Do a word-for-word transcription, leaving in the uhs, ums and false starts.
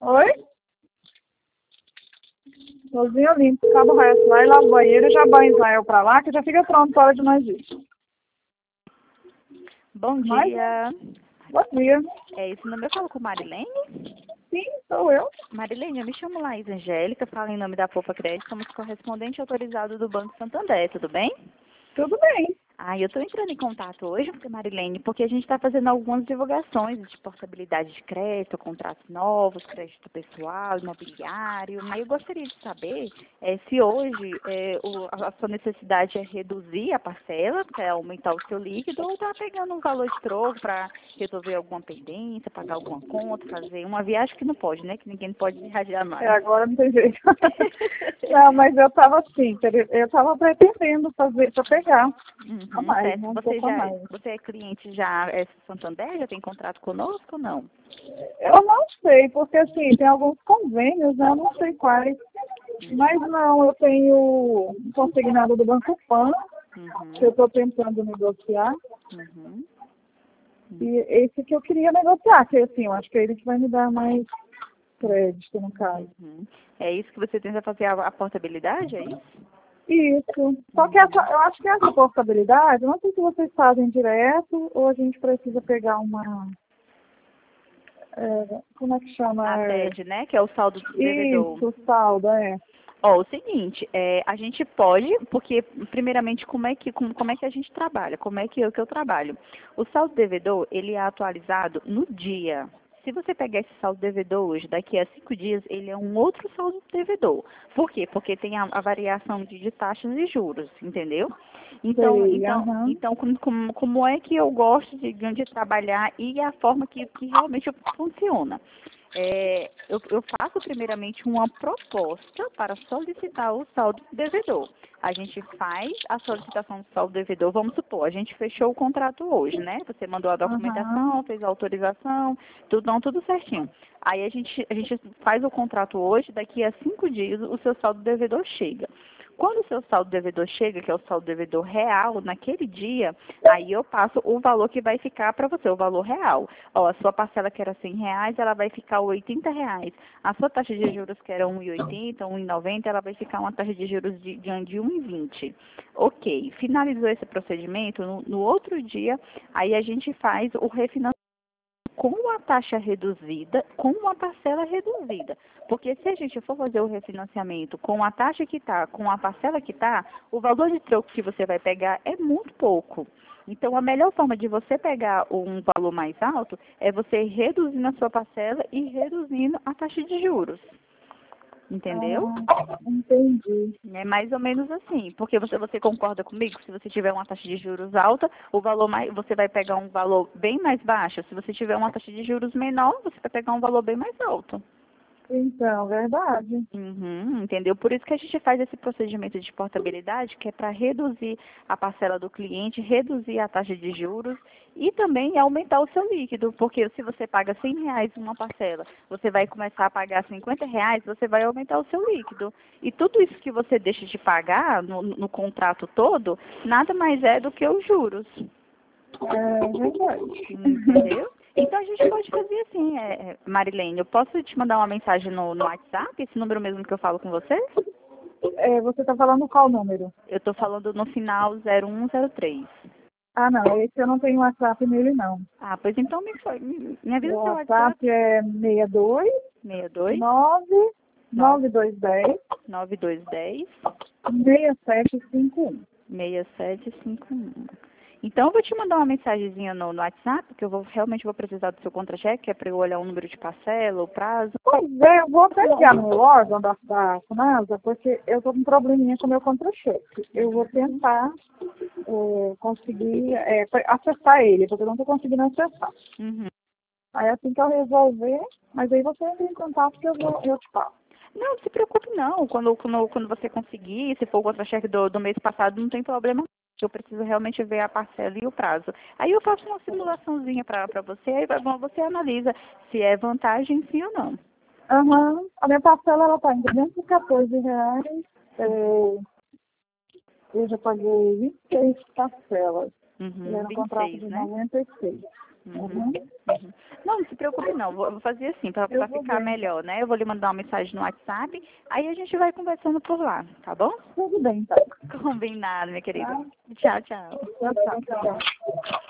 Oi? Cozinha limpa, acaba o resto lá e lava o banheiro e já banha Israel pra lá, que já fica pronto para hora de nós ir. Bom Mas, dia. bom dia. É esse número eu falo com Marilene? Sim, sou eu. Marilene, eu me chamo Laís Angélica, falo em nome da Popa Crédito, somos correspondente autorizado do Banco Santander, tudo bem? Tudo bem. Ah, eu estou entrando em contato hoje, Marilene, porque a gente está fazendo algumas divulgações de portabilidade de crédito, contratos novos, crédito pessoal, imobiliário. Mas eu gostaria de saber eh, se hoje eh, o- a sua necessidade é reduzir a parcela, para aumentar o seu líquido, ou está pegando um valor de troco para resolver alguma pendência, pagar alguma conta, fazer uma viagem que não pode, né? Que ninguém pode viajar É, mais. agora não tem jeito. Não, mas eu estava assim, eu estava pretendendo fazer para pegar a Uhum, mais, certo. né? Um Você pouco a já, mais. você é cliente já é Santander, já tem contrato conosco ou não? Eu não sei, porque assim, tem alguns convênios, né? Eu não sei quais. Mas não, eu tenho um consignado do Banco Pan, que eu Uhum, estou tentando negociar. uhum, E esse que eu queria negociar, que assim, eu acho que é ele que vai me dar mais crédito, no caso. uhum. É isso que você tenta fazer a, a portabilidade, é isso? Isso. Só que essa, Uhum. eu acho que essa portabilidade, eu não sei se vocês fazem direto ou a gente precisa pegar uma. É, como é que chama? A É, T E D, né, que é o saldo do devedor. isso, saldo, é. Ó, o seguinte, é, a gente pode, porque primeiramente como é que como, como é que a gente trabalha, como é que eu que eu trabalho. O saldo devedor, ele é atualizado no dia. Se você pegar esse saldo devedor hoje, daqui a cinco dias, ele é um outro saldo devedor. Por quê? Porque tem a, a variação de, de taxas e juros, entendeu? Então, Sei, então, aham. então como, como, como é que eu gosto de, de trabalhar e a forma que, que realmente funciona? É, eu, eu faço primeiramente uma proposta para solicitar o saldo devedor. A gente faz a solicitação do saldo devedor, vamos supor, a gente fechou o contrato hoje, né? Você mandou a Aham. documentação, fez a autorização, tudo, não, tudo certinho. Aí a gente, a gente faz o contrato hoje, daqui a cinco dias o seu saldo devedor chega. Quando o seu saldo devedor chega, que é o saldo devedor real, naquele dia, aí eu passo o valor que vai ficar para você, o valor real. Ó, a sua parcela que era cem reais, ela vai ficar oitenta reais. A sua taxa de juros que era um e oitenta, um e noventa, ela vai ficar uma taxa de juros de, de, de um e vinte. Ok, finalizou esse procedimento, no, no outro dia, aí a gente faz o refinanciamento com a taxa reduzida, com uma parcela reduzida. Porque se a gente for fazer o refinanciamento com a taxa que está, com a parcela que está, o valor de troco que você vai pegar é muito pouco. Então, a melhor forma de você pegar um valor mais alto é você reduzindo a sua parcela e reduzindo a taxa de juros. Entendeu? Ah, entendi. É mais ou menos assim, porque você, você concorda comigo? Se você tiver uma taxa de juros alta, o valor mais, você vai pegar um valor bem mais baixo. Se você tiver uma taxa de juros menor, você vai pegar um valor bem mais alto. Então, verdade. Uhum, entendeu? Por isso que a gente faz esse procedimento de portabilidade, que é para reduzir a parcela do cliente, reduzir a taxa de juros e também aumentar o seu líquido, porque se você paga cem reais uma parcela, você vai começar a pagar cinquenta reais, você vai aumentar o seu líquido. E tudo isso que você deixa de pagar no, no contrato todo, nada mais é do que os juros. É verdade. Entendeu? Então a gente pode fazer assim, é, é, Marilene, eu posso te mandar uma mensagem no, no WhatsApp, esse número mesmo que eu falo com você? É, você está falando qual número? Eu estou falando no final zero um zero três. Ah, não, esse eu não tenho WhatsApp nele, não. Ah, pois então me, fa- me, me avisa O seu WhatsApp WhatsApp. é seis dois seis dois nove nove nove dois um nove dois um zero seis sete cinco um. zero seis sete cinco um. Então eu vou te mandar uma mensagenzinha no, no WhatsApp, porque eu vou, realmente vou precisar do seu contra-cheque, que é para eu olhar o número de parcela, o prazo. Pois é, eu vou até ligar no meu órgão da, da FUNASA, porque eu estou com um probleminha com o meu contra-cheque. Eu vou tentar é, conseguir é, acessar ele, porque eu não estou conseguindo acessar. Uhum. Aí assim que eu resolver, mas aí você entra em contato que eu, vou, eu te falo. Não, não se preocupe não. Quando, quando, quando você conseguir, se for o contra-cheque do, do mês passado, não tem problema. Eu preciso realmente ver a parcela e o prazo. Aí eu faço uma simulaçãozinha para você, aí vai- bom, você analisa se é vantagem sim ou não. Aham, a minha parcela ela está em duzentos e quatorze reais. É, eu já paguei vinte e seis parcelas. Ele Uhum, era um vinte e contrato seis, de né? noventa e seis. Uhum. Uhum. Uhum. Não, não se preocupe não, vou, vou fazer assim, para Eu vou ficar ver. melhor, né? Eu vou lhe mandar uma mensagem no WhatsApp, aí a gente vai conversando por lá, tá bom? Tudo bem, então. Combinado, minha querida. Tá? Tchau, tchau. Tchau, tchau. Tchau.